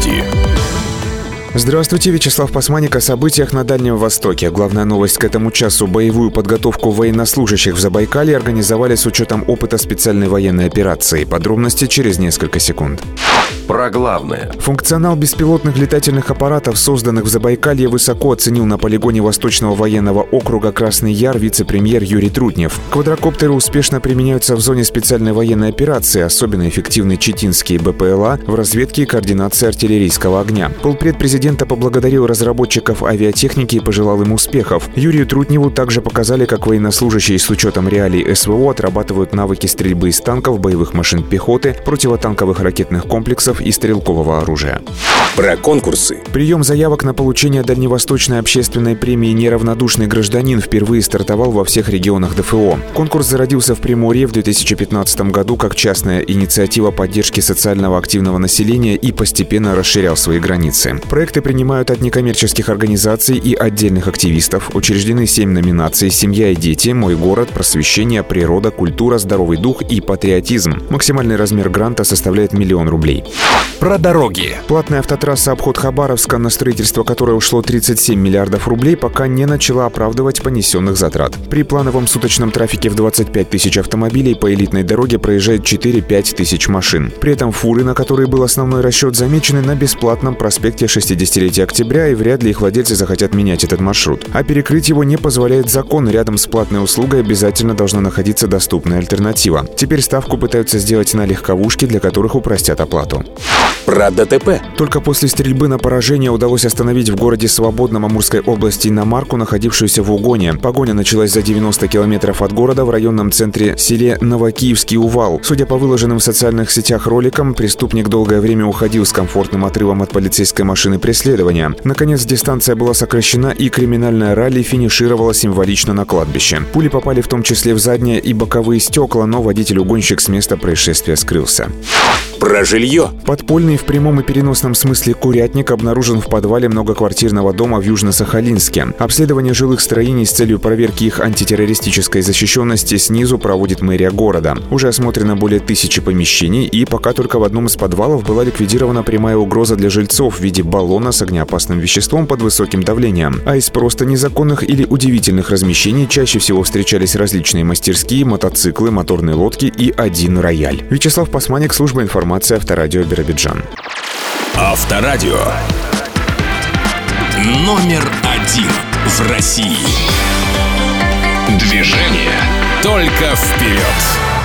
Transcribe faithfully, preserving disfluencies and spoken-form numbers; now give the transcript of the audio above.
новости. Здравствуйте, Вячеслав Пасманик о событиях на Дальнем Востоке. Главная новость к этому часу. Боевую подготовку военнослужащих в Забайкалье организовали с учетом опыта специальной военной операции. Подробности через несколько секунд. Про главное. Функционал беспилотных летательных аппаратов, созданных в Забайкалье, высоко оценил на полигоне Восточного военного округа Красный Яр вице-премьер Юрий Трутнев. Квадрокоптеры успешно применяются в зоне специальной военной операции. Особенно эффективны читинские БПЛА в разведке и координации артиллерийского огня. Полпред президента поблагодарил разработчиков авиатехники и пожелал им успехов. Юрию Трутневу также показали, как военнослужащие с учетом реалий СВО отрабатывают навыки стрельбы из танков, боевых машин пехоты, противотанковых ракетных комплексов и стрелкового оружия. Про конкурсы. Прием заявок на получение дальневосточной общественной премии «Неравнодушный гражданин» впервые стартовал во всех регионах ДФО. Конкурс зародился в Приморье в две тысячи пятнадцатом году как частная инициатива поддержки социального активного населения и постепенно расширял свои границы. Проекты принимают от некоммерческих организаций и отдельных активистов. Учреждены семь номинаций: «Семья и дети», «Мой город», «Просвещение», «Природа», «Культура», «Здоровый дух» и «Патриотизм». Максимальный размер гранта составляет миллион рублей. Про дороги. Платная автотрасса обход Хабаровска, на строительство которой ушло тридцать семь миллиардов рублей, пока не начала оправдывать понесенных затрат. При плановом суточном трафике в двадцать пять тысяч автомобилей по элитной дороге проезжает четыре-пять тысяч машин. При этом фуры, на которые был основной расчет, замечены на бесплатном проспекте шестидесятилетия Октября, и вряд ли их владельцы захотят менять этот маршрут. А перекрыть его не позволяет закон. Рядом с платной услугой обязательно должна находиться доступная альтернатива. Теперь ставку пытаются сделать на легковушки, для которых упростят оплату. Про ДТП. Только после стрельбы на поражение удалось остановить в городе Свободном Амурской области иномарку, находившуюся в угоне. Погоня началась за девяносто километров от города в районном центре селе Новокиевский Увал. Судя по выложенным в социальных сетях роликам, преступник долгое время уходил с комфортным отрывом от полицейской машины преследования. Наконец, дистанция была сокращена, и криминальное ралли финишировало символично на кладбище. Пули попали в том числе в задние и боковые стекла, но водитель-угонщик с места происшествия скрылся. Про жилье. Подпольный в прямом и переносном смысле курятник обнаружен в подвале многоквартирного дома в Южно-Сахалинске. Обследование жилых строений с целью проверки их антитеррористической защищенности снизу проводит мэрия города. Уже осмотрено более тысячи помещений, и пока только в одном из подвалов была ликвидирована прямая угроза для жильцов в виде баллона с огнеопасным веществом под высоким давлением. А из просто незаконных или удивительных размещений чаще всего встречались различные мастерские, мотоциклы, моторные лодки и один рояль. Вячеслав Пасманик, служба информации, Авторадио Биробиджан. Авторадио. Номер один в России. Движение только вперед.